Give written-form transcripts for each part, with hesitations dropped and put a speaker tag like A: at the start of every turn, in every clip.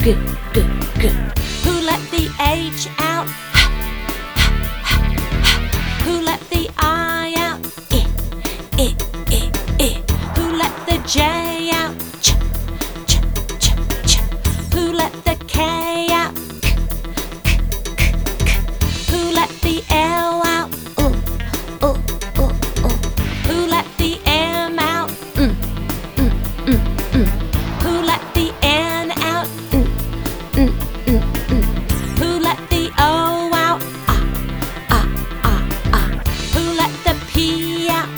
A: Who let the H out? Who let the I out? Who let the J out? Who let the K out? Who let the L out? Who let the M out? Who let the N out? Who let the O out? Who let the P out?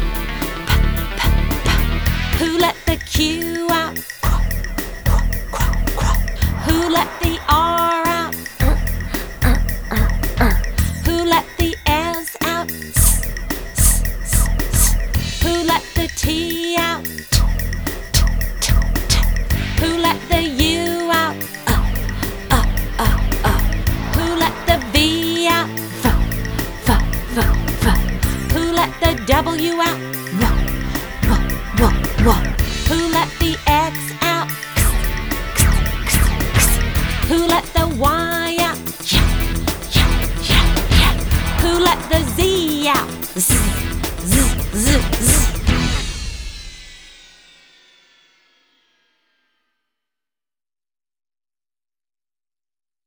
A: Who let the Q out? Who let the R out? Who let the S out? Who let the T out? Who let the U out? Who let the V out? Who let the W out? Who let the X out? Who let the Y out? Who let the Z out?